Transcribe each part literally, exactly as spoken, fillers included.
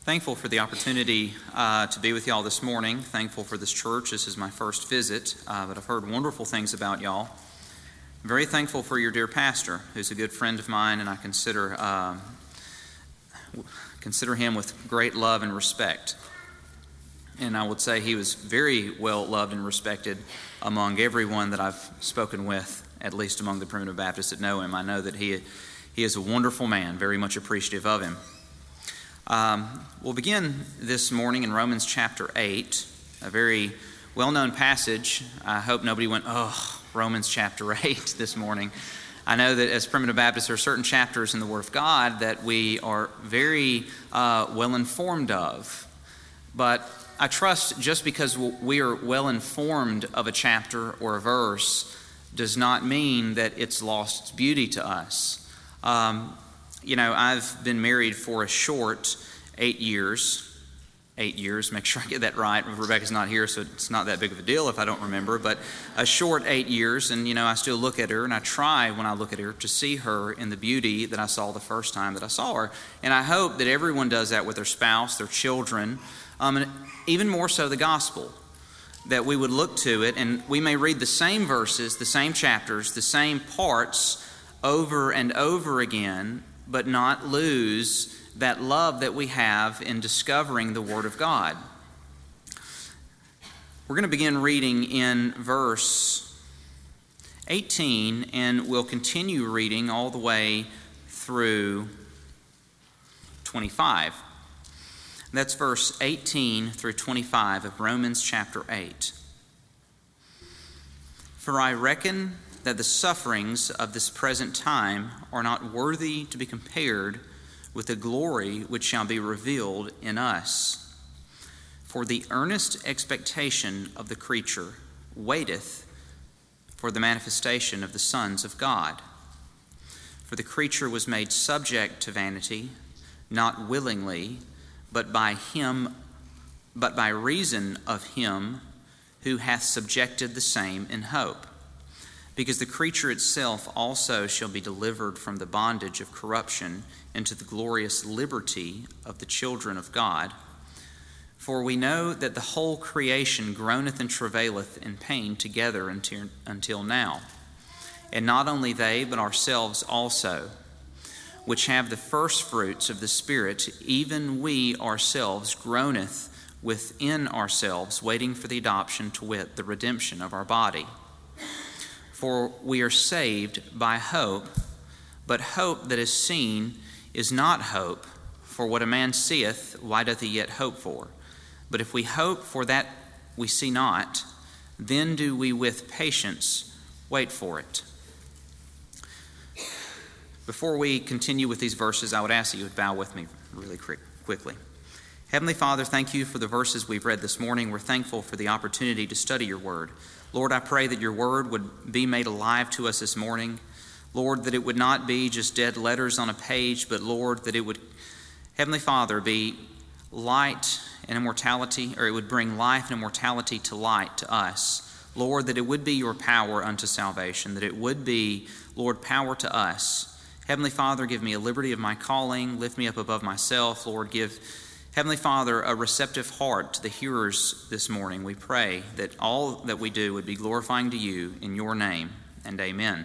Thankful for the opportunity uh, to be with y'all this morning. Thankful for this church. This is my first visit, uh, but I've heard wonderful things about y'all. I'm very thankful for your dear pastor, who's a good friend of mine, and I consider uh, consider him with great love and respect. And I would say he was very well loved and respected among everyone that I've spoken with, at least among the Primitive Baptists that know him. I know that he he is a wonderful man, very much appreciative of him. Um, we'll begin this morning in Romans chapter eight, a very well-known passage. I hope nobody went, oh, Romans chapter eight this morning. I know that as Primitive Baptists, there are certain chapters in the Word of God that we are very uh, well-informed of. But I trust just because we are well-informed of a chapter or a verse does not mean that it's lost its beauty to us. Um, You know, I've been married for a short eight years. Eight years, make sure I get that right. Rebecca's not here, so it's not that big of a deal if I don't remember. But a short eight years, and, you know, I still look at her, and I try when I look at her to see her in the beauty that I saw the first time that I saw her. And I hope that everyone does that with their spouse, their children, um, and even more so the gospel, that we would look to it, and we may read the same verses, the same chapters, the same parts over and over again, but not lose that love that we have in discovering the Word of God. We're going to begin reading in verse eighteen, and we'll continue reading all the way through twenty-five. That's verse eighteen through twenty-five of Romans chapter eight. For I reckon that the sufferings of this present time are not worthy to be compared with the glory which shall be revealed in us. For the earnest expectation of the creature waiteth for the manifestation of the sons of God. For the creature was made subject to vanity, not willingly, but by him, but by reason of him who hath subjected the same in hope. Because the creature itself also shall be delivered from the bondage of corruption into the glorious liberty of the children of God. For we know that the whole creation groaneth and travaileth in pain together until, until now. And not only they, but ourselves also, which have the first fruits of the Spirit, even we ourselves groaneth within ourselves, waiting for the adoption, to wit, the redemption of our body. For we are saved by hope, but hope that is seen is not hope. For what a man seeth, why doth he yet hope for? But if we hope for that we see not, then do we with patience wait for it. Before we continue with these verses, I would ask that you would bow with me really quickly. Heavenly Father, thank you for the verses we've read this morning. We're thankful for the opportunity to study your word. Lord, I pray that your word would be made alive to us this morning. Lord, that it would not be just dead letters on a page, but Lord, that it would, Heavenly Father, be light and immortality, or it would bring life and immortality to light to us. Lord, that it would be your power unto salvation, that it would be, Lord, power to us. Heavenly Father, give me a liberty of my calling, lift me up above myself. Lord, give Heavenly Father, a receptive heart to the hearers this morning. We pray that all that we do would be glorifying to you in your name, and amen.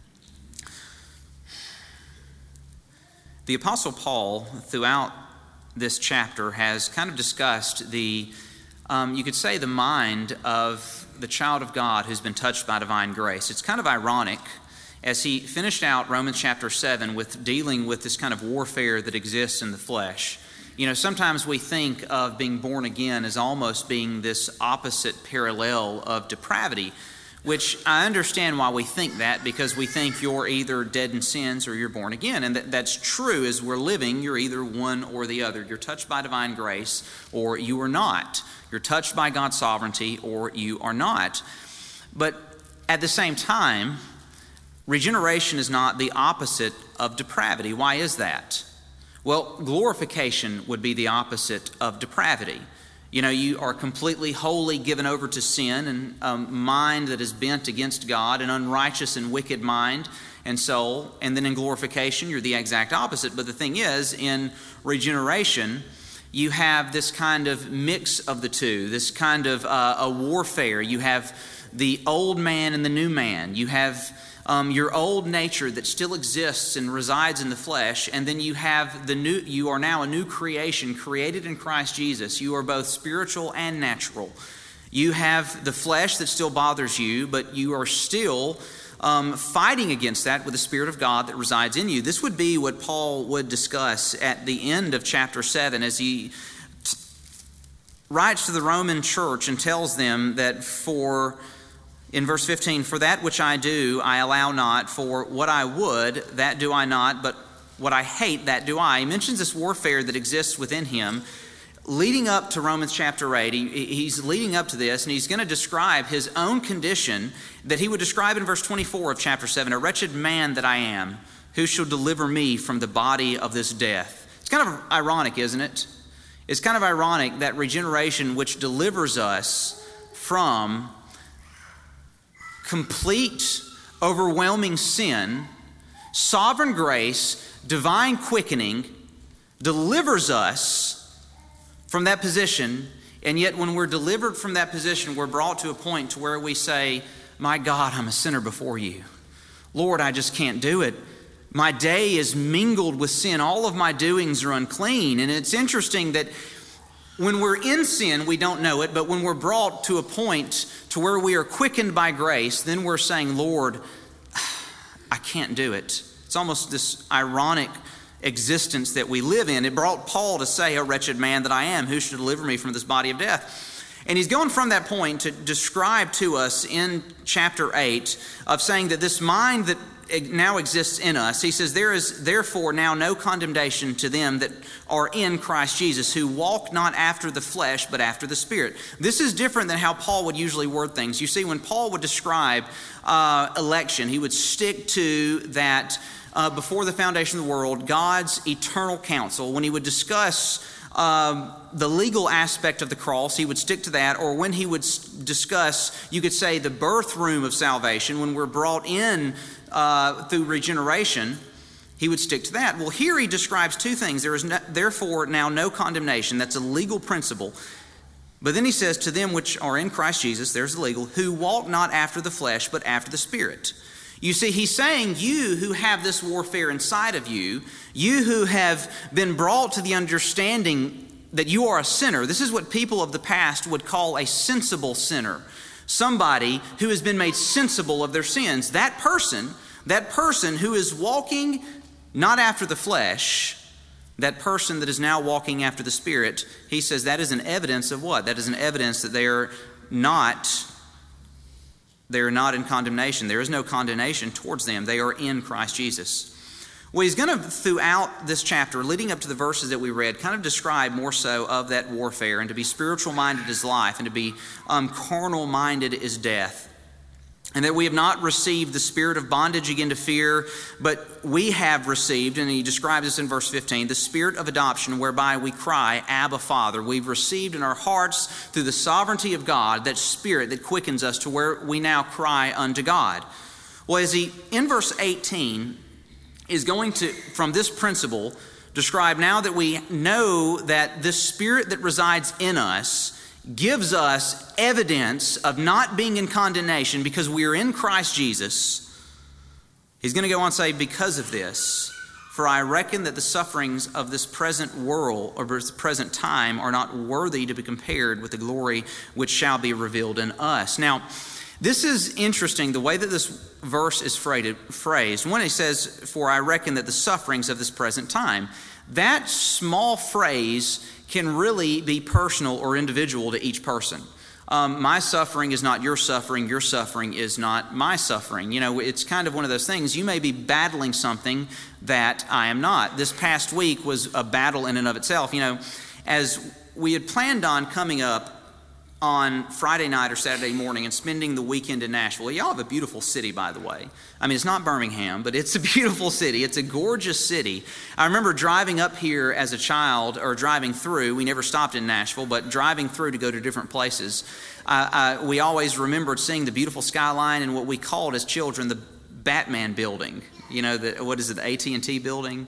The Apostle Paul, throughout this chapter, has kind of discussed the, um, you could say, the mind of the child of God who's been touched by divine grace. It's kind of ironic, as he finished out Romans chapter seven with dealing with this kind of warfare that exists in the flesh. You know, sometimes we think of being born again as almost being this opposite parallel of depravity, which I understand why we think that, because we think you're either dead in sins or you're born again. And that, that's true. As we're living, you're either one or the other. You're touched by divine grace or you are not. You're touched by God's sovereignty or you are not. But at the same time, regeneration is not the opposite of depravity. Why is that? Well, glorification would be the opposite of depravity. You know, you are completely wholly given over to sin and a mind that is bent against God, an unrighteous and wicked mind and soul. And then in glorification, you're the exact opposite. But the thing is, in regeneration, you have this kind of mix of the two, this kind of uh, a warfare. You have the old man and the new man. You have um, your old nature that still exists and resides in the flesh, and then you have the new. You are now a new creation, created in Christ Jesus. You are both spiritual and natural. You have the flesh that still bothers you, but you are still um, fighting against that with the Spirit of God that resides in you. This would be what Paul would discuss at the end of chapter seven as he t- writes to the Roman church and tells them that for, in verse fifteen, for that which I do, I allow not, for what I would, that do I not, but what I hate, that do I. He mentions this warfare that exists within him. Leading up to Romans chapter eight, he, he's leading up to this, and he's going to describe his own condition that he would describe in verse twenty-four of chapter seven. A wretched man that I am, who shall deliver me from the body of this death? It's kind of ironic, isn't it? It's kind of ironic that regeneration, which delivers us from complete, overwhelming sin, sovereign grace, divine quickening, delivers us from that position, and yet when we're delivered from that position, we're brought to a point to where we say, my God, I'm a sinner before you. Lord, I just can't do it. My day is mingled with sin. All of my doings are unclean. And it's interesting that when we're in sin, we don't know it, but when we're brought to a point to where we are quickened by grace, then we're saying, Lord, I can't do it. It's almost this ironic existence that we live in. It brought Paul to say, a wretched man that I am, who should deliver me from this body of death? And he's going from that point to describe to us in chapter eight of saying that this mind that now exists in us, he says, there is therefore now no condemnation to them that are in Christ Jesus, who walk not after the flesh, but after the Spirit. This is different than how Paul would usually word things. You see, when Paul would describe uh, election, he would stick to that Uh, before the foundation of the world, God's eternal counsel. When he would discuss um, the legal aspect of the cross, he would stick to that. Or when he would s- discuss, you could say, the birth room of salvation, when we're brought in uh, through regeneration, he would stick to that. Well, here he describes two things. There is no, therefore now no condemnation. That's a legal principle. But then he says, to them which are in Christ Jesus, there's the legal, who walk not after the flesh, but after the Spirit. You see, he's saying you who have this warfare inside of you, you who have been brought to the understanding that you are a sinner. This is what people of the past would call a sensible sinner. Somebody who has been made sensible of their sins. That person, that person who is walking not after the flesh, that person that is now walking after the Spirit, he says that is an evidence of what? That is an evidence that they are not They are not in condemnation. There is no condemnation towards them. They are in Christ Jesus. Well, he's going to, throughout this chapter, leading up to the verses that we read, kind of describe more so of that warfare, and to be spiritual-minded is life, and to be um, carnal-minded is death. And that we have not received the spirit of bondage again to fear, but we have received, and he describes this in verse fifteen, the spirit of adoption whereby we cry, Abba, Father. We've received in our hearts through the sovereignty of God that spirit that quickens us to where we now cry unto God. Well, as he, in verse eighteen, is going to, from this principle, describe now that we know that this spirit that resides in us gives us evidence of not being in condemnation because we are in Christ Jesus. He's going to go on and say, because of this, for I reckon that the sufferings of this present world or this present time are not worthy to be compared with the glory which shall be revealed in us. Now, this is interesting, the way that this verse is phrased. When he says, for I reckon that the sufferings of this present time, that small phrase can really be personal or individual to each person. Um, my suffering is not your suffering. Your suffering is not my suffering. You know, it's kind of one of those things. You may be battling something that I am not. This past week was a battle in and of itself. You know, as we had planned on coming up on Friday night or Saturday morning and spending the weekend in Nashville. Y'all have a beautiful city, by the way. I mean, it's not Birmingham, but it's a beautiful city. It's a gorgeous city. I remember driving up here as a child, or driving through. We never stopped in Nashville, but driving through to go to different places. Uh, uh, we always remembered seeing the beautiful skyline and what we called as children the Batman building. You know, the, what is it, the A T and T building?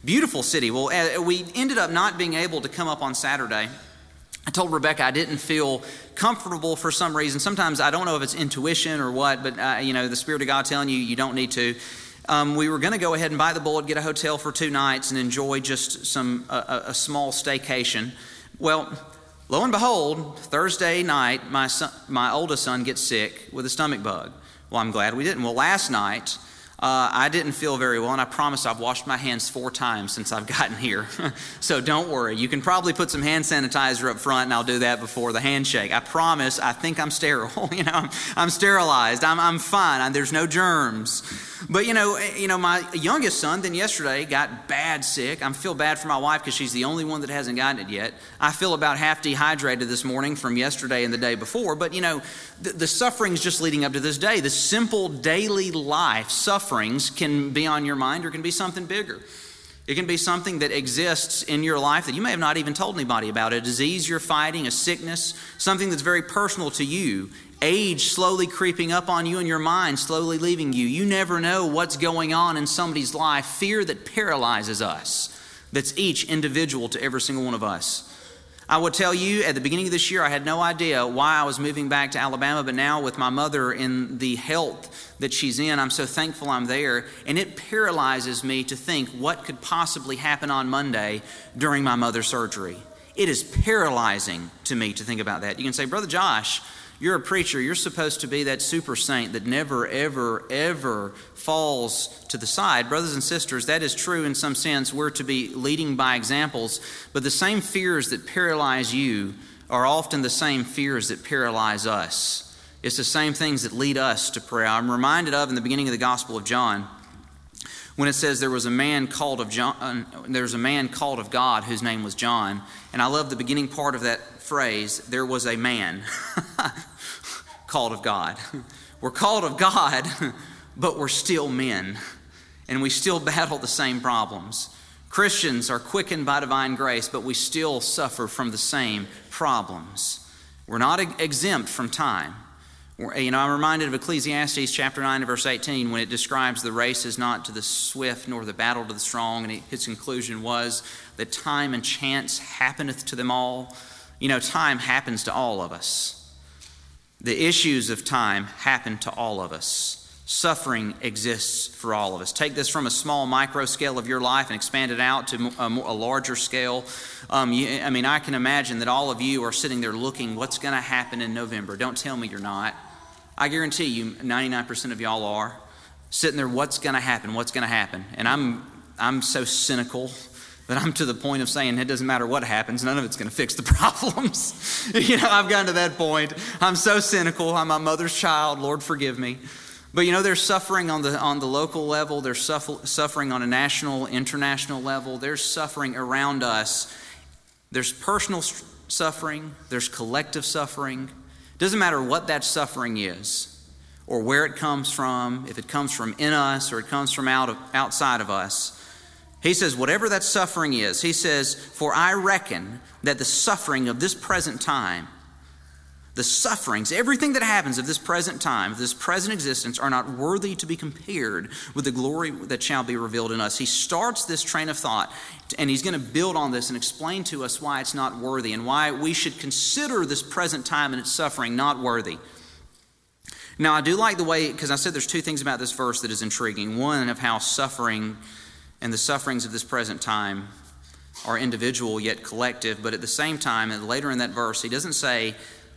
Beautiful city. Well, uh, we ended up not being able to come up on Saturday. I told Rebecca I didn't feel comfortable for some reason. Sometimes I don't know if it's intuition or what, but uh, you know, the Spirit of God telling you you don't need to. Um, we were going to go ahead and bite the bullet, get a hotel for two nights, and enjoy just some uh, a small staycation. Well, lo and behold, Thursday night, my son, my oldest son gets sick with a stomach bug. Well, I'm glad we didn't. Well, last night, Uh, I didn't feel very well, and I promise I've washed my hands four times since I've gotten here. So don't worry. You can probably put some hand sanitizer up front, and I'll do that before the handshake. I promise. I think I'm sterile. You know, I'm, I'm sterilized. I'm, I'm fine. I, there's no germs. But you know, you know, my youngest son then yesterday got bad sick. I feel bad for my wife because she's the only one that hasn't gotten it yet. I feel about half dehydrated this morning from yesterday and the day before. But you know, the, the sufferings just leading up to this day, the simple daily life sufferings can be on your mind or can be something bigger. It can be something that exists in your life that you may have not even told anybody about, a disease you're fighting, a sickness, something that's very personal to you, age slowly creeping up on you and your mind slowly leaving you. You never know what's going on in somebody's life, fear that paralyzes us, that's each individual to every single one of us. I will tell you, at the beginning of this year, I had no idea why I was moving back to Alabama, but now with my mother in the health that she's in, I'm so thankful I'm there, and it paralyzes me to think what could possibly happen on Monday during my mother's surgery. It is paralyzing to me to think about that. You can say, Brother Josh, you're a preacher. You're supposed to be that super saint that never, ever, ever falls to the side. Brothers and sisters, that is true in some sense. We're to be leading by examples. But the same fears that paralyze you are often the same fears that paralyze us. It's the same things that lead us to prayer. I'm reminded of in the beginning of the Gospel of John when it says there was a man called of John, there was a man called of God whose name was John. And I love the beginning part of that phrase, there was a man called of God. We're called of God, but we're still men, and we still battle the same problems. Christians are quickened by divine grace, but we still suffer from the same problems. We're not exempt from time. We're, you know, I'm reminded of Ecclesiastes chapter nine, verse eighteen, when it describes the race is not to the swift, nor the battle to the strong, and its conclusion was that time and chance happeneth to them all. You know, time happens to all of us. The issues of time happen to all of us. Suffering exists for all of us. Take this from a small micro scale of your life and expand it out to a, more, a larger scale. Um, you, I mean, I can imagine that all of you are sitting there looking, what's going to happen in November? Don't tell me you're not. I guarantee you ninety-nine percent of y'all are. Sitting there, what's going to happen? What's going to happen? And I'm I'm so cynical that I'm to the point of saying it doesn't matter what happens, none of it's going to fix the problems. You know, I've gotten to that point. I'm so cynical. I'm my mother's child. Lord, forgive me. But you know, there's suffering on the on the local level. There's suffer, suffering on a national, international level. There's suffering around us. There's personal suffering. There's collective suffering. Doesn't matter what that suffering is or where it comes from, if it comes from in us or it comes from out of, outside of us. He says, whatever that suffering is, he says, for I reckon that the suffering of this present time, the sufferings, everything that happens of this present time, of this present existence, are not worthy to be compared with the glory that shall be revealed in us. He starts this train of thought, and he's going to build on this and explain to us why it's not worthy and why we should consider this present time and its suffering not worthy. Now, I do like the way, because I said there's two things about this verse that is intriguing. One, of how suffering and the sufferings of this present time are individual yet collective, but at the same time, and later in that verse, he doesn't say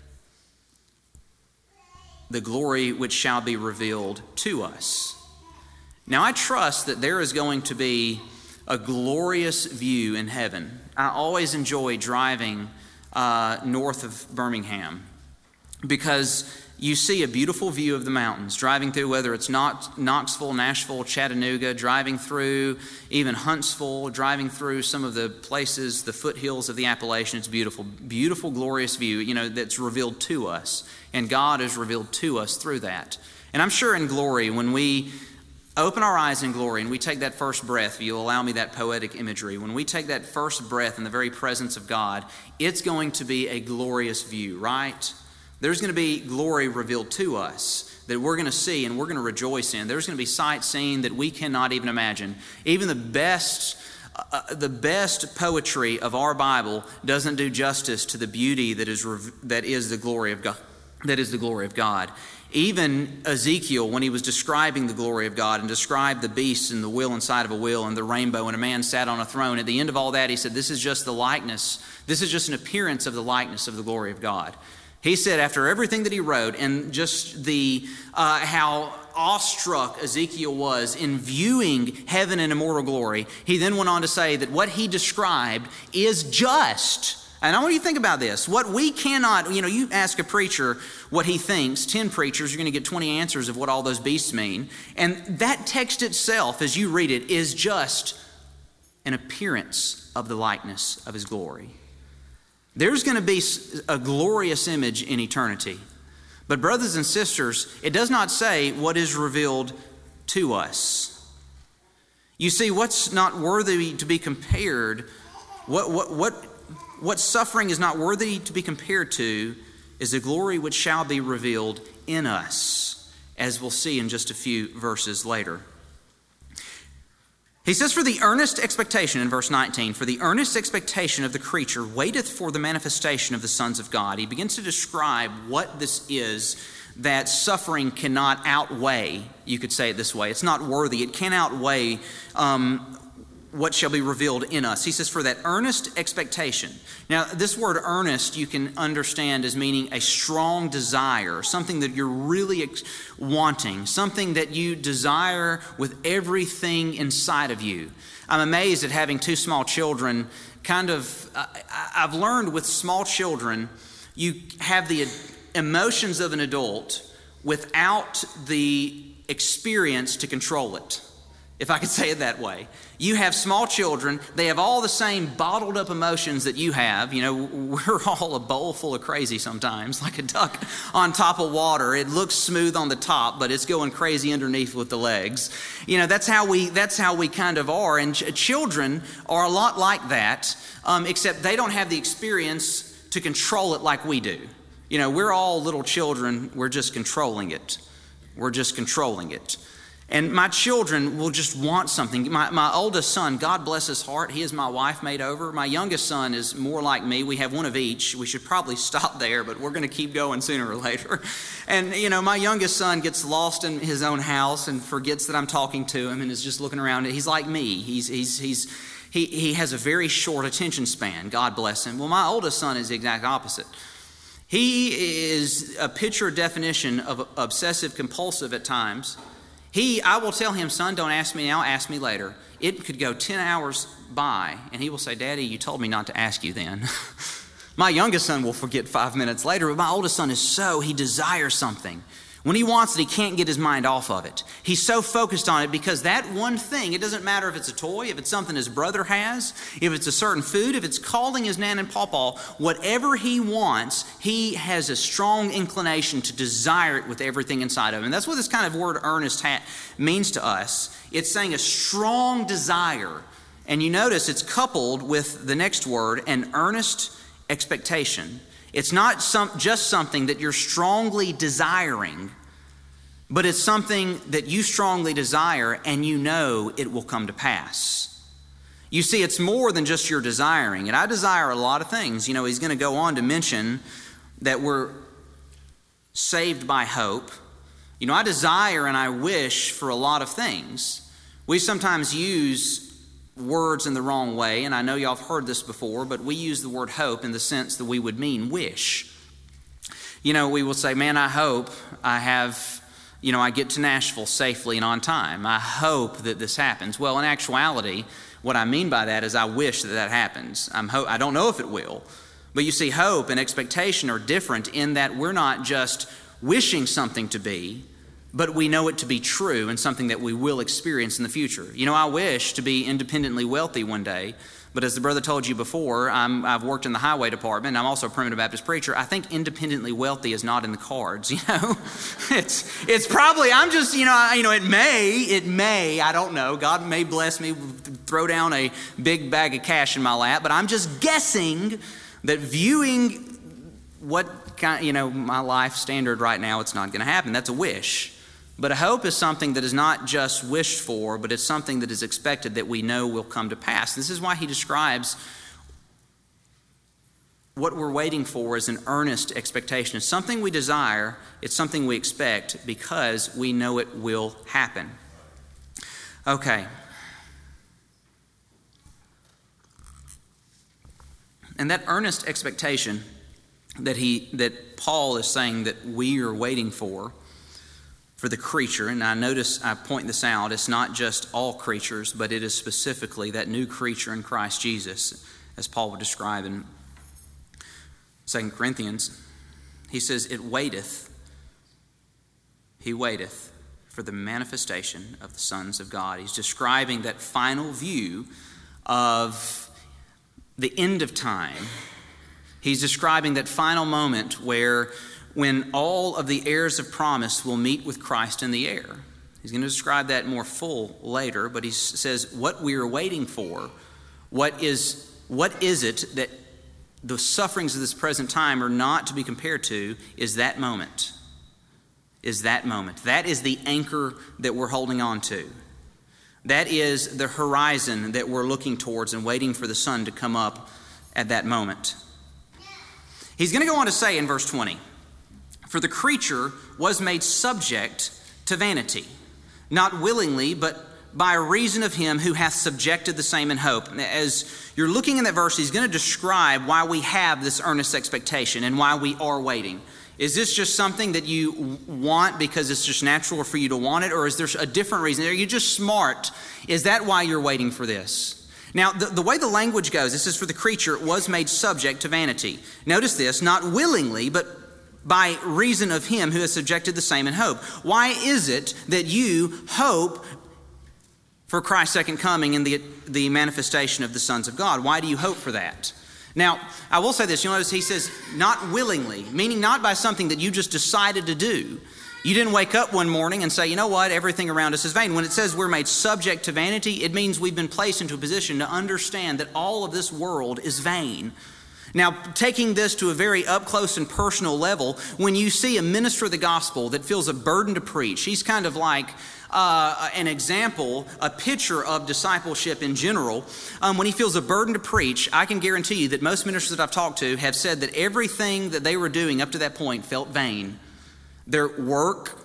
the glory which shall be revealed to us. Now, I trust that there is going to be a glorious view in heaven. I always enjoy driving uh, north of Birmingham because you see a beautiful view of the mountains, driving through, whether it's not Knoxville, Nashville, Chattanooga, driving through even Huntsville, driving through some of the places, the foothills of the Appalachians. It's beautiful, beautiful, glorious view, you know, that's revealed to us. And God is revealed to us through that. And I'm sure in glory, when we open our eyes in glory and we take that first breath, if you'll allow me that poetic imagery, when we take that first breath in the very presence of God, it's going to be a glorious view, right? There's going to be glory revealed to us that we're going to see and we're going to rejoice in. There's going to be sights seen that we cannot even imagine. Even the best uh, the best poetry of our Bible doesn't do justice to the beauty that is rev- that is the glory of God. That is the glory of God. Even Ezekiel, when he was describing the glory of God and described the beast and the wheel inside of a wheel and the rainbow and a man sat on a throne, at the end of all that, he said, this is just the likeness. This is just an appearance of the likeness of the glory of God. He said after everything that he wrote and just the uh, how awestruck Ezekiel was in viewing heaven in immortal glory, he then went on to say that what he described is just. And I want you to think about this. What we cannot, you know, you ask a preacher what he thinks, ten preachers, you're going to get twenty answers of what all those beasts mean. And that text itself, as you read it, is just an appearance of the likeness of his glory. There's going to be a glorious image in eternity. But brothers and sisters, it does not say what is revealed to us. You see, what's not worthy to be compared, what what what What suffering is not worthy to be compared to is the glory which shall be revealed in us, as we'll see in just a few verses later. He says, for the earnest expectation, in verse nineteen, for the earnest expectation of the creature waiteth for the manifestation of the sons of God. He begins to describe what this is that suffering cannot outweigh. You could say it this way. It's not worthy. It can outweigh um, what shall be revealed in us. He says, for that earnest expectation. Now, this word earnest you can understand as meaning a strong desire, something that you're really ex- wanting, something that you desire with everything inside of you. I'm amazed at having two small children. Kind of, uh, I've learned with small children, you have the emotions of an adult without the experience to control it, if I could say it that way. You have small children, they have all the same bottled up emotions that you have. You know, we're all a bowl full of crazy sometimes, like a duck on top of water. It looks smooth on the top, but it's going crazy underneath with the legs. You know, that's how we that's how we kind of are. And ch- children are a lot like that, um, except they don't have the experience to control it like we do. You know, we're all little children, we're just controlling it. We're just controlling it. And my children will just want something. My, my oldest son, God bless his heart, he is my wife made over. My youngest son is more like me. We have one of each. We should probably stop there, but we're going to keep going sooner or later. And, you know, my youngest son gets lost in his own house and forgets that I'm talking to him and is just looking around. He's like me. He's, he's, he's, he, he has a very short attention span. God bless him. Well, my oldest son is the exact opposite. He is a picture definition of obsessive compulsive at times. He, I will tell him, son, don't ask me now, ask me later. It could go ten hours by, and he will say, Daddy, you told me not to ask you then. My youngest son will forget five minutes later, but my oldest son is so, he desires something. When he wants it, he can't get his mind off of it. He's so focused on it because that one thing, it doesn't matter if it's a toy, if it's something his brother has, if it's a certain food, if it's calling his nan and pawpaw, whatever he wants, he has a strong inclination to desire it with everything inside of him. And that's what this kind of word earnest ha- means to us. It's saying a strong desire. And you notice it's coupled with the next word, an earnest expectation. It's not some, just something that you're strongly desiring, but it's something that you strongly desire and you know it will come to pass. You see, it's more than just your desiring. And I desire a lot of things. You know, he's going to go on to mention that we're saved by hope. You know, I desire and I wish for a lot of things. We sometimes use words in the wrong way, and I know y'all have heard this before, but we use the word hope in the sense that we would mean wish. You know, we will say, man, I hope I have, you know, I get to Nashville safely and on time. I hope that this happens. Well, in actuality, what I mean by that is I wish that that happens. I'm ho- I don't know if it will. But you see, hope and expectation are different in that we're not just wishing something to be, but we know it to be true and something that we will experience in the future. You know, I wish to be independently wealthy one day, but as the brother told you before, I'm, I've worked in the highway department. I'm also a primitive Baptist preacher. I think independently wealthy is not in the cards, you know. it's it's probably, I'm just, you know, I, you know, it may, it may, I don't know. God may bless me, throw down a big bag of cash in my lap, but I'm just guessing that viewing what kind, you know, my life standard right now, it's not going to happen. That's a wish. But a hope is something that is not just wished for, but it's something that is expected, that we know will come to pass. This is why he describes what we're waiting for as an earnest expectation. It's something we desire, it's something we expect, because we know it will happen. Okay. And that earnest expectation that he that Paul is saying that we are waiting for, for the creature, and I notice I point this out, it's not just all creatures, but it is specifically that new creature in Christ Jesus, as Paul would describe in Second Corinthians. He says, it waiteth, he waiteth for the manifestation of the sons of God. He's describing that final view of the end of time. He's describing that final moment where when all of the heirs of promise will meet with Christ in the air. He's going to describe that more full later, but he says what we are waiting for, what is what is it that the sufferings of this present time are not to be compared to, is that moment. Is that moment. That is the anchor that we're holding on to. That is the horizon that we're looking towards and waiting for the sun to come up at that moment. He's going to go on to say in verse twenty, for the creature was made subject to vanity, not willingly, but by reason of him who hath subjected the same in hope. As you're looking in that verse, he's going to describe why we have this earnest expectation and why we are waiting. Is this just something that you want because it's just natural for you to want it, or is there a different reason? Are you just smart? Is that why you're waiting for this? Now, the, the way the language goes, this is for the creature was made subject to vanity. Notice this, not willingly, but by reason of him who has subjected the same in hope. Why is it that you hope for Christ's second coming and the, the manifestation of the sons of God? Why do you hope for that? Now, I will say this. You'll notice he says not willingly, meaning not by something that you just decided to do. You didn't wake up one morning and say, you know what, everything around us is vain. When it says we're made subject to vanity, it means we've been placed into a position to understand that all of this world is vain. Now, taking this to a very up-close and personal level, when you see a minister of the gospel that feels a burden to preach, he's kind of like uh, an example, a picture of discipleship in general. Um, when he feels a burden to preach, I can guarantee you that most ministers that I've talked to have said that everything that they were doing up to that point felt vain. Their work,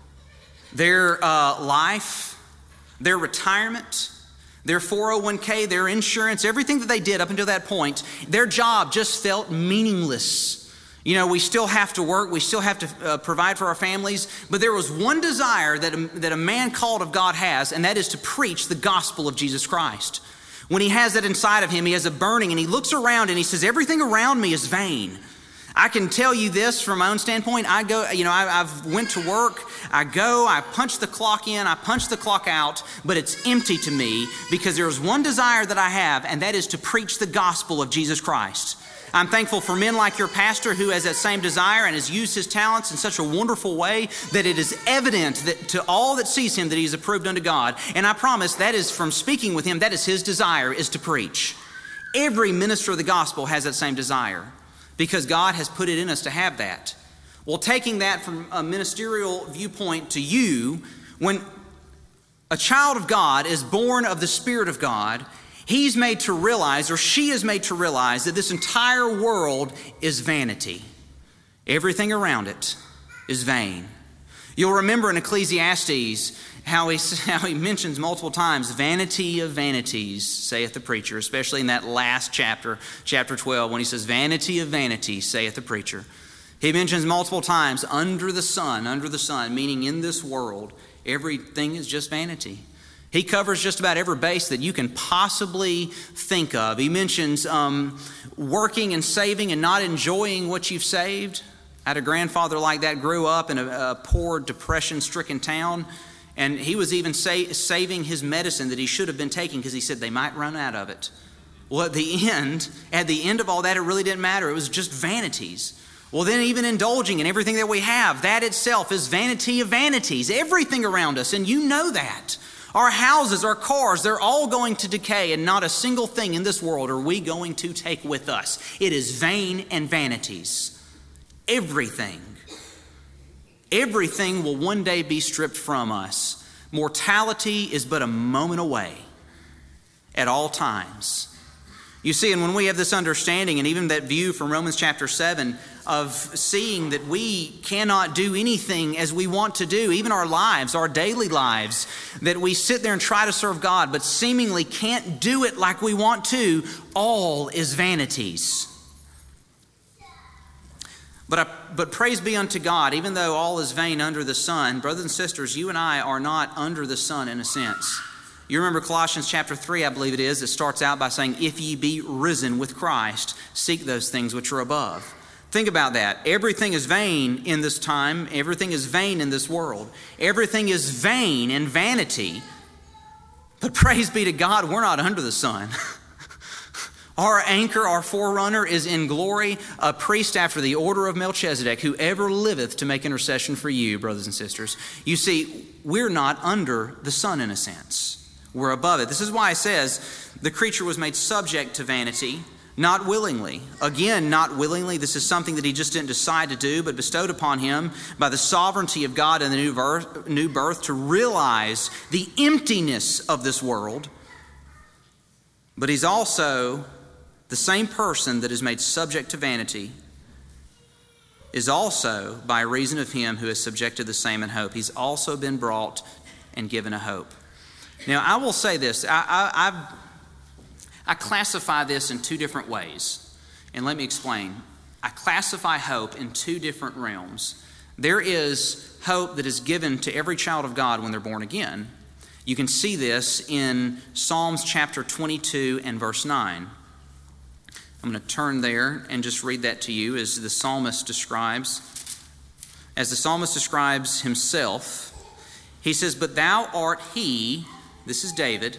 their uh, life, their retirement, their four oh one k, their insurance, everything that they did up until that point, their job just felt meaningless. You know, we still have to work, we still have to uh, provide for our families, but there was one desire that a, that a man called of God has, and that is to preach the gospel of Jesus Christ. When he has that inside of him, he has a burning, and he looks around and he says, everything around me is vain. I can tell you this from my own standpoint. I go, you know, I, I've went to work. I go, I punch the clock in, I punch the clock out, but it's empty to me because there's one desire that I have, and that is to preach the gospel of Jesus Christ. I'm thankful for men like your pastor who has that same desire and has used his talents in such a wonderful way that it is evident that to all that sees him that he is approved unto God. And I promise that is from speaking with him, that is his desire, is to preach. Every minister of the gospel has that same desire, because God has put it in us to have that. Well, taking that from a ministerial viewpoint to you, when a child of God is born of the Spirit of God, he's made to realize, or she is made to realize, that this entire world is vanity. Everything around it is vain. You'll remember in Ecclesiastes how he, how he mentions multiple times, vanity of vanities, saith the preacher, especially in that last chapter, chapter twelve, when he says, vanity of vanities, saith the preacher. He mentions multiple times, under the sun, under the sun, meaning in this world, everything is just vanity. He covers just about every base that you can possibly think of. He mentions um, working and saving and not enjoying what you've saved. I had a grandfather like that, grew up in a, a poor, depression-stricken town, and he was even sa- saving his medicine that he should have been taking because he said they might run out of it. Well, at the end, at the end of all that, it really didn't matter. It was just vanities. Well, then even indulging in everything that we have, that itself is vanity of vanities, everything around us, and you know that. Our houses, our cars, they're all going to decay, and not a single thing in this world are we going to take with us. It is vain and vanities. Everything. Everything will one day be stripped from us. Mortality is but a moment away at all times. You see, and when we have this understanding and even that view from Romans chapter seven of seeing that we cannot do anything as we want to do, even our lives, our daily lives, that we sit there and try to serve God but seemingly can't do it like we want to, all is vanities. But, I, but praise be unto God, even though all is vain under the sun, brothers and sisters, you and I are not under the sun in a sense. You remember Colossians chapter three, I believe it is, it starts out by saying, if ye be risen with Christ, seek those things which are above. Think about that. Everything is vain in this time. Everything is vain in this world. Everything is vain and vanity. But praise be to God, we're not under the sun. Our anchor, our forerunner is in glory, a priest after the order of Melchizedek, who ever liveth to make intercession for you, brothers and sisters. You see, we're not under the sun in a sense. We're above it. This is why it says the creature was made subject to vanity, not willingly. Again, not willingly. This is something that he just didn't decide to do, but bestowed upon him by the sovereignty of God in the new birth, new birth to realize the emptiness of this world. But he's also the same person that is made subject to vanity is also, by reason of him who is subjected the same in hope, he's also been brought and given a hope. Now, I will say this. I, I, I, I classify this in two different ways. And let me explain. I classify hope in two different realms. There is hope that is given to every child of God when they're born again. You can see this in Psalms chapter twenty-two and verse nine. I'm going to turn there and just read that to you as the psalmist describes. As the psalmist describes himself, he says, but thou art he, this is David,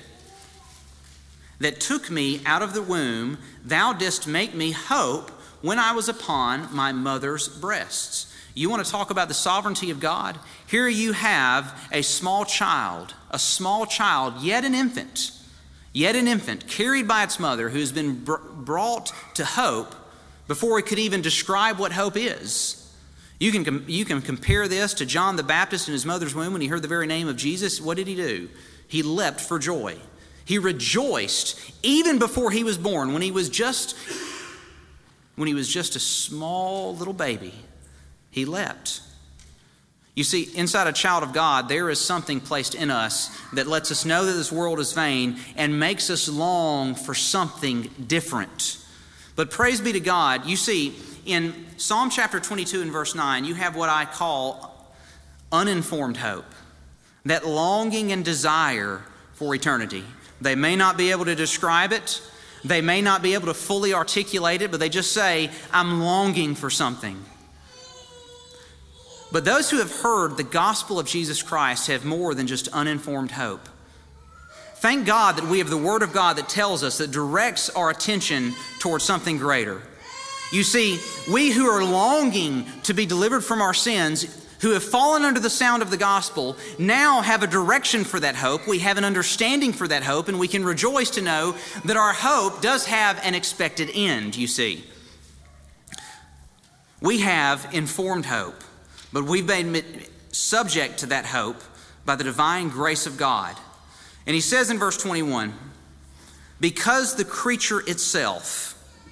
that took me out of the womb. Thou didst make me hope when I was upon my mother's breasts. You want to talk about the sovereignty of God? Here you have a small child, a small child, yet an infant, yet an infant, carried by its mother, who has been br- brought to hope before it could even describe what hope is. You can, com- you can compare this to John the Baptist in his mother's womb when he heard the very name of Jesus. What did he do? He leapt for joy. He rejoiced even before he was born, when he was just, when he was just a small little baby. He leapt. You see, inside a child of God, there is something placed in us that lets us know that this world is vain and makes us long for something different. But praise be to God, you see, in Psalm chapter twenty-two and verse nine, you have what I call uninformed hope. That longing and desire for eternity. They may not be able to describe it. They may not be able to fully articulate it, but they just say, I'm longing for something. But those who have heard the gospel of Jesus Christ have more than just uninformed hope. Thank God that we have the Word of God that tells us, that directs our attention towards something greater. You see, we who are longing to be delivered from our sins, who have fallen under the sound of the gospel, now have a direction for that hope. We have an understanding for that hope, and we can rejoice to know that our hope does have an expected end, you see. We have informed hope, but we've been subject to that hope by the divine grace of God. And he says in verse twenty-one, because the creature itself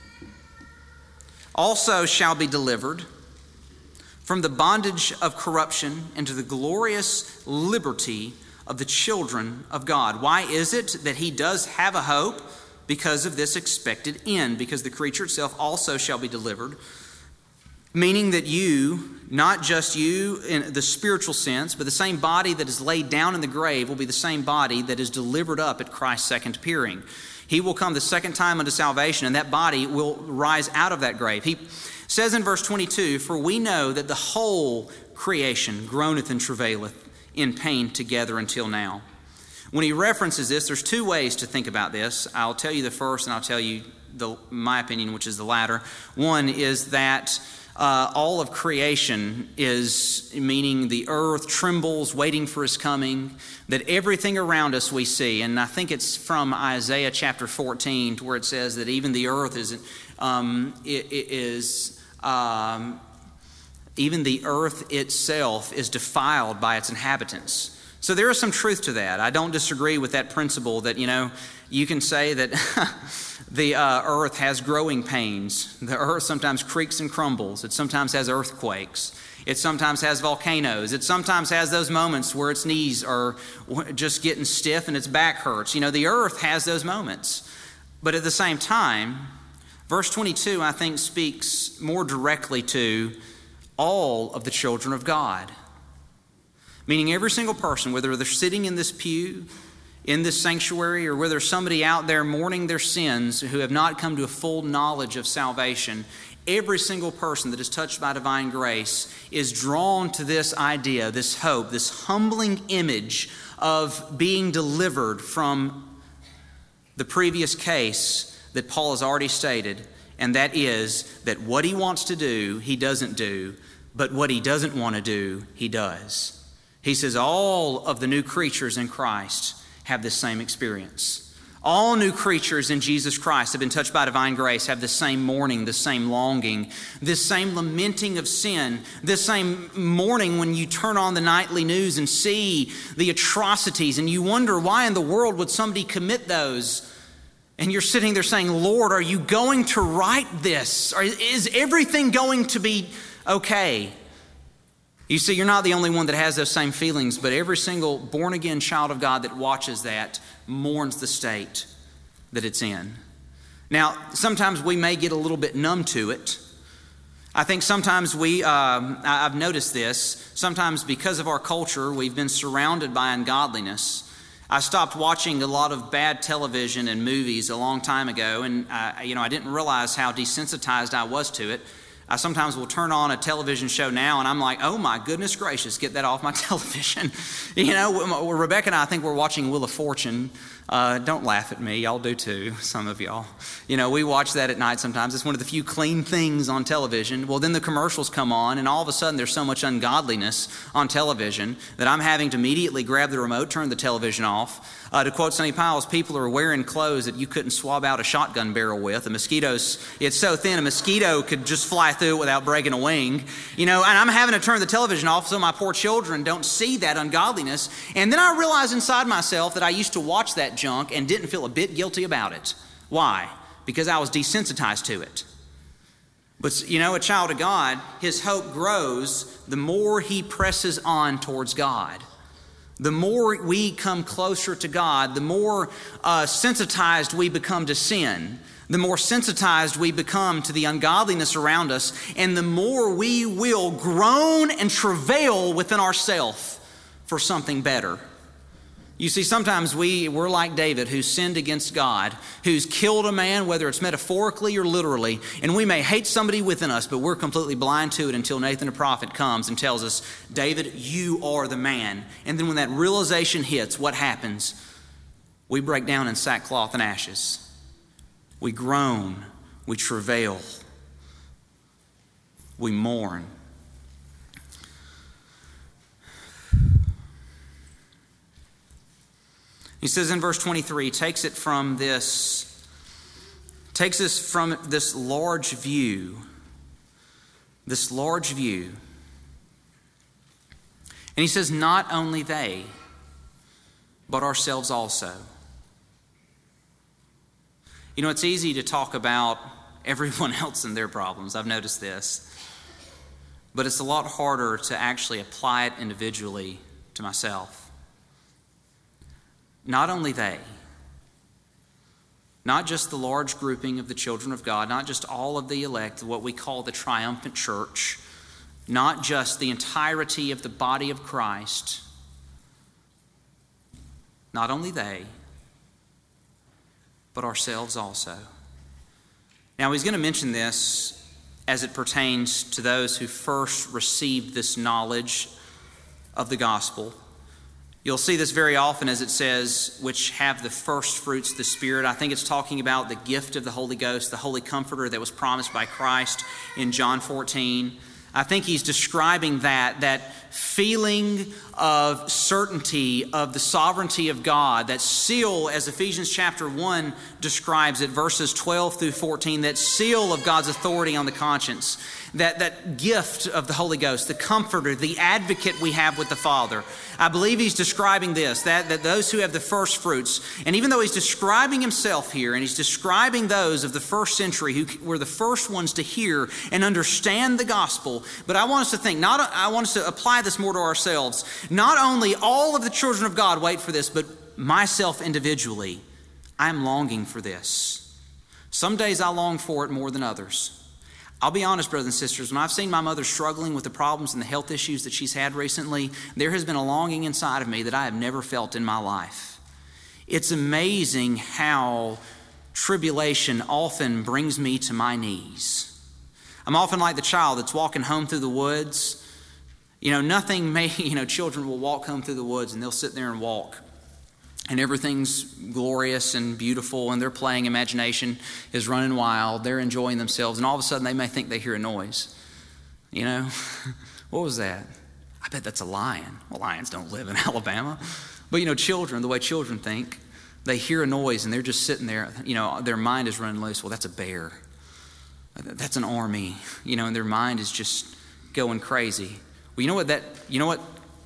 also shall be delivered from the bondage of corruption into the glorious liberty of the children of God. Why is it that he does have a hope? Because of this expected end, because the creature itself also shall be delivered. Meaning that you, not just you in the spiritual sense, but the same body that is laid down in the grave will be the same body that is delivered up at Christ's second appearing. He will come the second time unto salvation, and that body will rise out of that grave. He says in verse twenty-two, for we know that the whole creation groaneth and travaileth in pain together until now. When he references this, there's two ways to think about this. I'll tell you the first, and I'll tell you the, my opinion, which is the latter. One is that Uh, all of creation is, meaning the earth trembles, waiting for his coming, that everything around us we see. And I think it's from Isaiah chapter fourteen, where it says that even the earth is, um, it, it is um, even the earth itself is defiled by its inhabitants. So there is some truth to that. I don't disagree with that principle that, you know, you can say that the uh, earth has growing pains. The earth sometimes creaks and crumbles. It sometimes has earthquakes. It sometimes has volcanoes. It sometimes has those moments where its knees are just getting stiff and its back hurts. You know, the earth has those moments. But at the same time, verse twenty-two, I think, speaks more directly to all of the children of God. Meaning every single person, whether they're sitting in this pew, in this sanctuary, or whether somebody out there mourning their sins who have not come to a full knowledge of salvation, every single person that is touched by divine grace is drawn to this idea, this hope, this humbling image of being delivered from the previous case that Paul has already stated, and that is that what he wants to do, he doesn't do, but what he doesn't want to do, he does. He says all of the new creatures in Christ have this same experience. All new creatures in Jesus Christ have been touched by divine grace, have the same mourning, the same longing, this same lamenting of sin, this same mourning when you turn on the nightly news and see the atrocities and you wonder why in the world would somebody commit those. And you're sitting there saying, Lord, are you going to right this? Or is everything going to be okay? You see, you're not the only one that has those same feelings, but every single born-again child of God that watches that mourns the state that it's in. Now, sometimes we may get a little bit numb to it. I think sometimes we, um, I've noticed this, sometimes because of our culture, we've been surrounded by ungodliness. I stopped watching a lot of bad television and movies a long time ago, and uh, you know, I didn't realize how desensitized I was to it. I sometimes will turn on a television show now and I'm like, oh my goodness gracious, get that off my television. You know, Rebecca and I think we're watching Wheel of Fortune. Uh, don't laugh at me. Y'all do too, some of y'all. You know, we watch that at night sometimes. It's one of the few clean things on television. Well, then the commercials come on and all of a sudden there's so much ungodliness on television that I'm having to immediately grab the remote, turn the television off. Uh, to quote Sonny Piles, people are wearing clothes that you couldn't swab out a shotgun barrel with. The mosquitoes, it's so thin, a mosquito could just fly through it without breaking a wing. You know, and I'm having to turn the television off so my poor children don't see that ungodliness. And then I realized inside myself that I used to watch that junk and didn't feel a bit guilty about it. Why? Because I was desensitized to it. But, you know, a child of God, his hope grows the more he presses on towards God. The more we come closer to God, the more uh, sensitized we become to sin, the more sensitized we become to the ungodliness around us, and the more we will groan and travail within ourselves for something better. You see, sometimes we, we're like David, who's sinned against God, who's killed a man, whether it's metaphorically or literally, and we may hate somebody within us, but we're completely blind to it until Nathan the prophet comes and tells us, David, you are the man. And then when that realization hits, what happens? We break down in sackcloth and ashes. We groan, we travail, we mourn. He says in verse twenty-three, takes it from this, takes us from this large view, this large view. And he says, not only they, but ourselves also. You know, it's easy to talk about everyone else and their problems. I've noticed this. But it's a lot harder to actually apply it individually to myself. Not only they, not just the large grouping of the children of God, not just all of the elect, what we call the triumphant church, not just the entirety of the body of Christ, not only they, but ourselves also. Now, he's going to mention this as it pertains to those who first received this knowledge of the gospel. You'll see this very often as it says, which have the first fruits of the Spirit. I think it's talking about the gift of the Holy Ghost, the Holy Comforter that was promised by Christ in John fourteen. I think he's describing that, that feeling of certainty of the sovereignty of God, that seal, as Ephesians chapter one describes it, verses twelve through fourteen, that seal of God's authority on the conscience, that, that gift of the Holy Ghost, the comforter, the advocate we have with the Father. I believe he's describing this, that, that those who have the first fruits, and even though he's describing himself here, and he's describing those of the first century who were the first ones to hear and understand the gospel, but I want us to think, not I want us to apply this more to ourselves. Not only all of the children of God wait for this, but myself individually, I'm longing for this. Some days I long for it more than others. I'll be honest, brothers and sisters, when I've seen my mother struggling with the problems and the health issues that she's had recently, there has been a longing inside of me that I have never felt in my life. It's amazing how tribulation often brings me to my knees. I'm often like the child that's walking home through the woods. You know, nothing may, you know, children will walk home through the woods and they'll sit there and walk. And everything's glorious and beautiful, and their playing imagination is running wild. They're enjoying themselves, and all of a sudden they may think they hear a noise. You know, what was that? I bet that's a lion. Well, lions don't live in Alabama. But, you know, children, the way children think, they hear a noise and they're just sitting there. You know, their mind is running loose. Well, that's a bear. That's an army. You know, and their mind is just going crazy. Well, you know what that, you know what?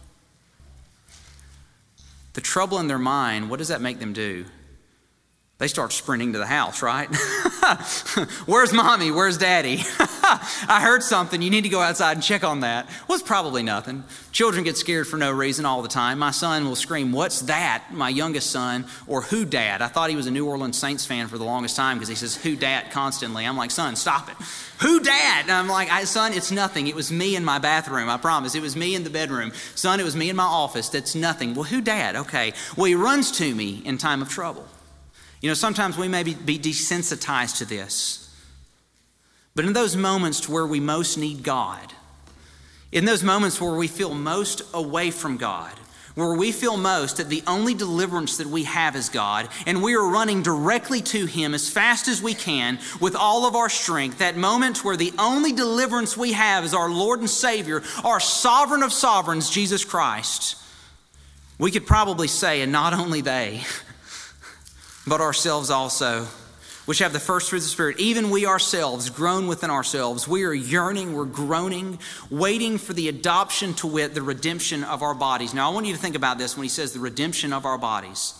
The trouble in their mind, what does that make them do? They start sprinting to the house, right? Where's mommy? Where's daddy? I heard something. You need to go outside and check on that. Well, it's probably nothing. Children get scared for no reason all the time. My son will scream, "What's that?" My youngest son, or "Who dat?" I thought he was a New Orleans Saints fan for the longest time because he says "Who dat?" constantly. I'm like, "Son, stop it. Who dat?" And I'm like, I, son, it's nothing. It was me in my bathroom. I promise. It was me in the bedroom. Son, it was me in my office. That's nothing. Well, who dat? Okay. Well, he runs to me in time of trouble. You know, sometimes we may be, be desensitized to this. But in those moments where we most need God, in those moments where we feel most away from God, where we feel most that the only deliverance that we have is God, and we are running directly to Him as fast as we can with all of our strength, that moment where the only deliverance we have is our Lord and Savior, our sovereign of sovereigns, Jesus Christ, we could probably say, and not only they, but ourselves also, which have the first fruits of the Spirit, even we ourselves, groan within ourselves, we are yearning, we're groaning, waiting for the adoption, to wit, the redemption of our bodies. Now, I want you to think about this when he says the redemption of our bodies.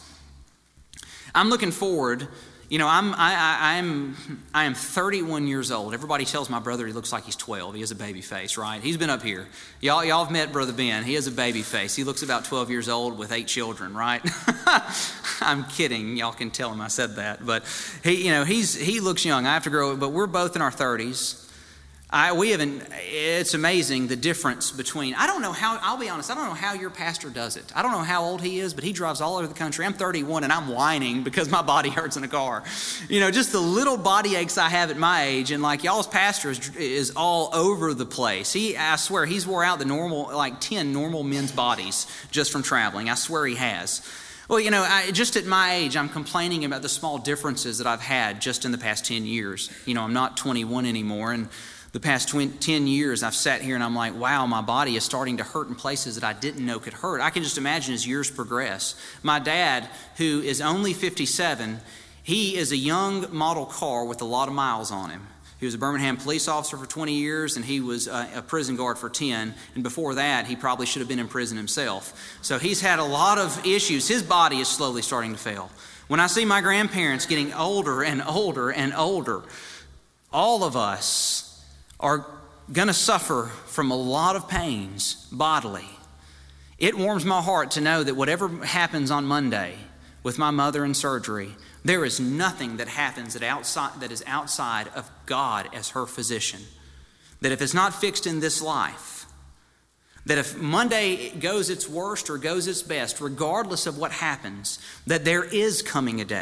I'm looking forward. You know, I'm I, I, I'm I am thirty-one years old. Everybody tells my brother he looks like he's twelve. He has a baby face, right? He's been up here. Y'all, y'all have met Brother Ben. He has a baby face. He looks about twelve years old with eight children, right? I'm kidding. Y'all can tell him I said that, but he, you know, he's he looks young. I have to grow, but we're both in our thirties. I, we haven't, it's amazing the difference between, I don't know how, I'll be honest, I don't know how your pastor does it. I don't know how old he is, but he drives all over the country. I'm thirty-one and I'm whining because my body hurts in a car. You know, just the little body aches I have at my age, and like y'all's pastor is, is all over the place. He, I swear, he's wore out the normal, like ten normal men's bodies just from traveling. I swear he has. Well, you know, I, just at my age, I'm complaining about the small differences that I've had just in the past ten years. You know, I'm not twenty-one anymore, and the past ten years, I've sat here and I'm like, wow, my body is starting to hurt in places that I didn't know could hurt. I can just imagine as years progress. My dad, who is only fifty-seven, he is a young model car with a lot of miles on him. He was a Birmingham police officer for twenty years, and he was a, a prison guard for ten. And before that, he probably should have been in prison himself. So he's had a lot of issues. His body is slowly starting to fail. When I see my grandparents getting older and older and older, all of us are going to suffer from a lot of pains bodily. It warms my heart to know that whatever happens on Monday with my mother in surgery, there is nothing that happens that outside that is outside of God as her physician. That if it's not fixed in this life, that if Monday goes its worst or goes its best, regardless of what happens, that there is coming a day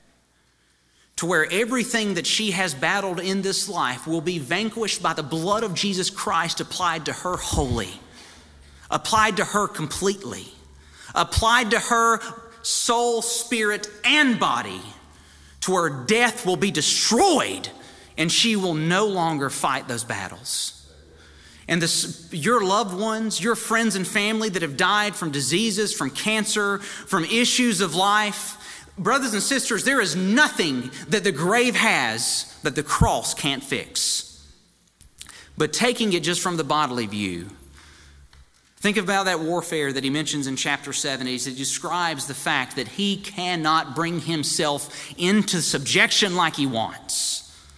to where everything that she has battled in this life will be vanquished by the blood of Jesus Christ applied to her wholly, applied to her completely, applied to her soul, spirit, and body, to where death will be destroyed and she will no longer fight those battles. and this, your loved ones, your friends and family that have died from diseases, from cancer, from issues of life, brothers and sisters, there is nothing that the grave has that the cross can't fix. But taking it just from the bodily view, think about that warfare that he mentions in chapter seven. He describes the fact that he cannot bring himself into subjection like he wants.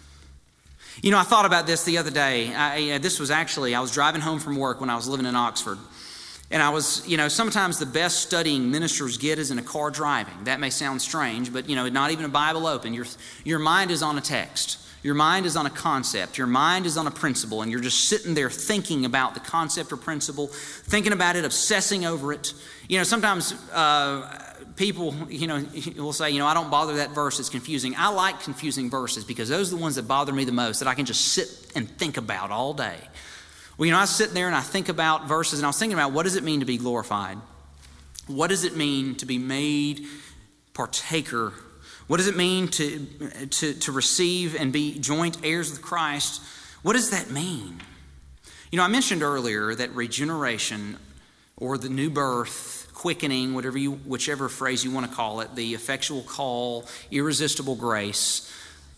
You know, I thought about this the other day. I, this was actually, I was driving home from work when I was living in Oxford. And I was, you know, sometimes the best studying ministers get is in a car driving. That may sound strange, but, you know, not even a Bible open. Your, your mind is on a text. Your mind is on a concept. Your mind is on a principle. And you're just sitting there thinking about the concept or principle, thinking about it, obsessing over it. You know, sometimes uh, people, you know, will say, you know, I don't bother that verse. It's confusing. I like confusing verses because those are the ones that bother me the most, that I can just sit and think about all day. Well, you know, I was sitting there and I think about verses, and I was thinking about, what does it mean to be glorified? What does it mean to be made partaker? What does it mean to, to, to receive and be joint heirs with Christ? What does that mean? You know, I mentioned earlier that regeneration, or the new birth, quickening, whatever you, whichever phrase you want to call it, the effectual call, irresistible grace,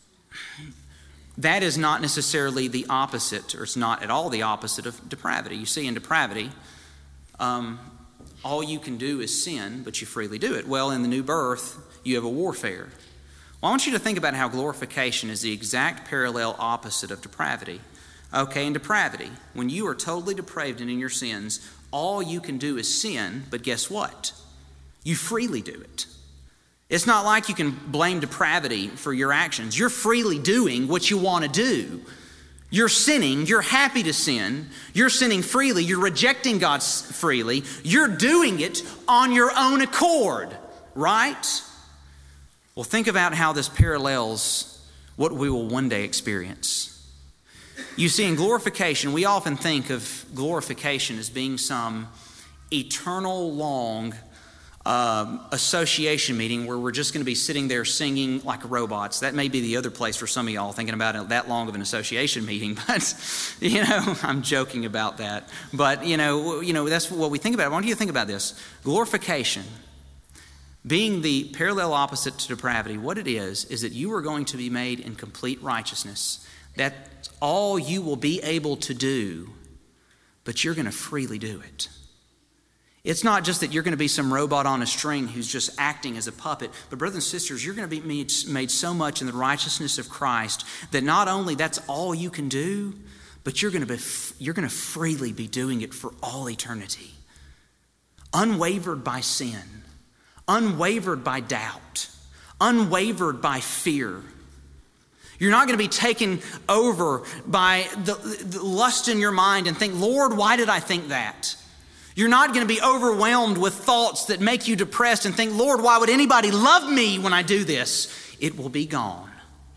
that is not necessarily the opposite, or it's not at all the opposite of depravity. You see, in depravity, um, all you can do is sin, but you freely do it. Well, in the new birth, you have a warfare. Well, I want you to think about how glorification is the exact parallel opposite of depravity. Okay, in depravity, when you are totally depraved and in your sins, all you can do is sin, but guess what? You freely do it. It's not like you can blame depravity for your actions. You're freely doing what you want to do. You're sinning. You're happy to sin. You're sinning freely. You're rejecting God freely. You're doing it on your own accord, right? Well, think about how this parallels what we will one day experience. You see, in glorification, we often think of glorification as being some eternal long Um, association meeting where we're just going to be sitting there singing like robots. That may be the other place for some of y'all thinking about it, that long of an association meeting. But, you know, I'm joking about that. But, you know, you know, that's what we think about. I want you to think about this. Glorification, being the parallel opposite to depravity, what it is, is that you are going to be made in complete righteousness. That's all you will be able to do, but you're going to freely do it. It's not just that you're going to be some robot on a string who's just acting as a puppet, but brothers and sisters, you're going to be made, made so much in the righteousness of Christ that not only that's all you can do, but you're going to be you're going to freely be doing it for all eternity. Unwavered by sin, unwavered by doubt, unwavered by fear. You're not going to be taken over by the, the lust in your mind and think, Lord, why did I think that? You're not going to be overwhelmed with thoughts that make you depressed and think, Lord, why would anybody love me when I do this? It will be gone.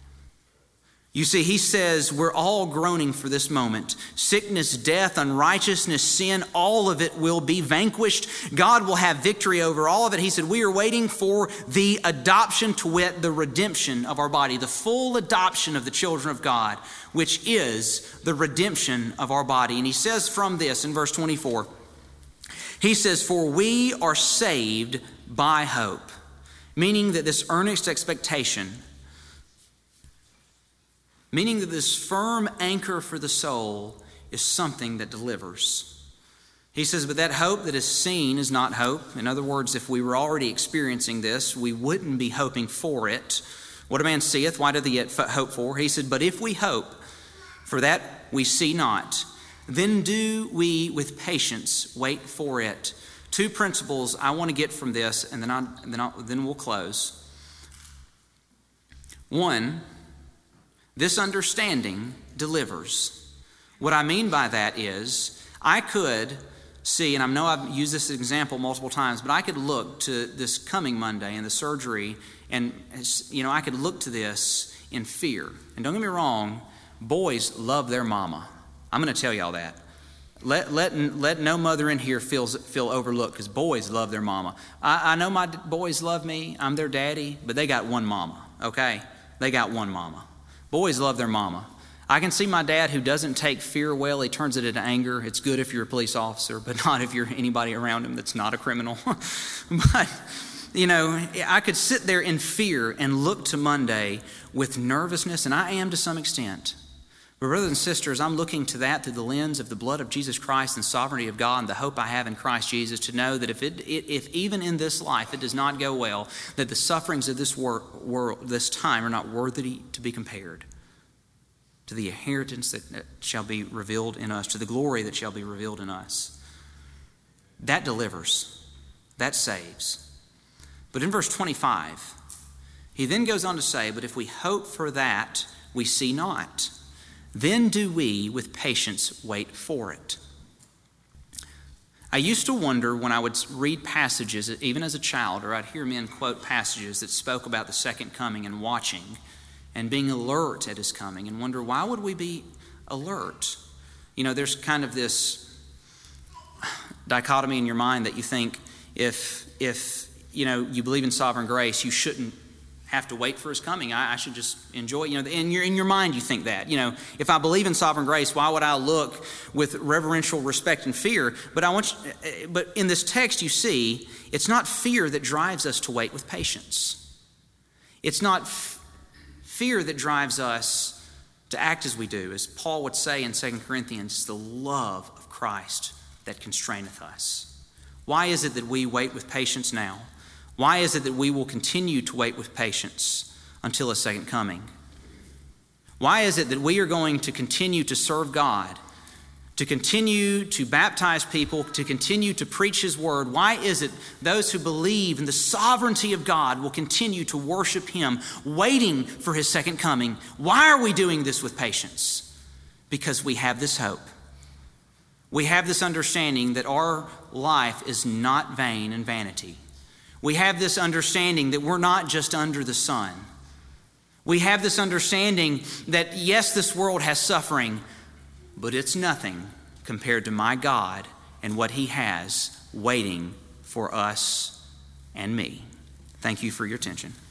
You see, he says we're all groaning for this moment. Sickness, death, unrighteousness, sin, all of it will be vanquished. God will have victory over all of it. He said we are waiting for the adoption, to wit, the redemption of our body, the full adoption of the children of God, which is the redemption of our body. And he says from this in verse twenty-four, he says, for we are saved by hope, meaning that this earnest expectation, meaning that this firm anchor for the soul is something that delivers. He says, but that hope that is seen is not hope. In other words, if we were already experiencing this, we wouldn't be hoping for it. What a man seeth, why doth he yet hope for? He said, but if we hope for that we see not, then do we with patience wait for it. Two principles I want to get from this, and then, I, and then, I'll, then we'll close. One, this understanding delivers. What I mean by that is, I could see, and I know I've used this example multiple times, but I could look to this coming Monday and the surgery, and you know, I could look to this in fear. And don't get me wrong, boys love their mama. I'm going to tell y'all that. Let let let no mother in here feel feel overlooked, because boys love their mama. I, I know my boys love me. I'm their daddy, but they got one mama. Okay, they got one mama. Boys love their mama. I can see my dad who doesn't take fear well. He turns it into anger. It's good if you're a police officer, but not if you're anybody around him that's not a criminal. But, you know, I could sit there in fear and look to Monday with nervousness, and I am to some extent. But brothers and sisters, I'm looking to that through the lens of the blood of Jesus Christ and sovereignty of God and the hope I have in Christ Jesus, to know that if it, if even in this life it does not go well, that the sufferings of this wor- world, this time, are not worthy to be compared to the inheritance that shall be revealed in us, to the glory that shall be revealed in us. That delivers. That saves. But in verse twenty-five, he then goes on to say, but if we hope for that we see not, then do we with patience wait for it. I used to wonder when I would read passages, even as a child, or I'd hear men quote passages that spoke about the second coming and watching and being alert at his coming, and wonder, why would we be alert? You know, there's kind of this dichotomy in your mind that you think if, if you know, you believe in sovereign grace, you shouldn't have to wait for his coming. I, I should just enjoy, you know, in your, in your mind you think that. You know, if I believe in sovereign grace, why would I look with reverential respect and fear? But I want you, but in this text you see, it's not fear that drives us to wait with patience. It's not f- fear that drives us to act as we do. As Paul would say in Second Corinthians, it's the love of Christ that constraineth us. Why is it that we wait with patience now? Why is it that we will continue to wait with patience until his second coming? Why is it that we are going to continue to serve God, to continue to baptize people, to continue to preach his word? Why is it those who believe in the sovereignty of God will continue to worship him, waiting for his second coming? Why are we doing this with patience? Because we have this hope. We have this understanding that our life is not vain and vanity. We have this understanding that we're not just under the sun. We have this understanding that, yes, this world has suffering, but it's nothing compared to my God and what he has waiting for us and me. Thank you for your attention.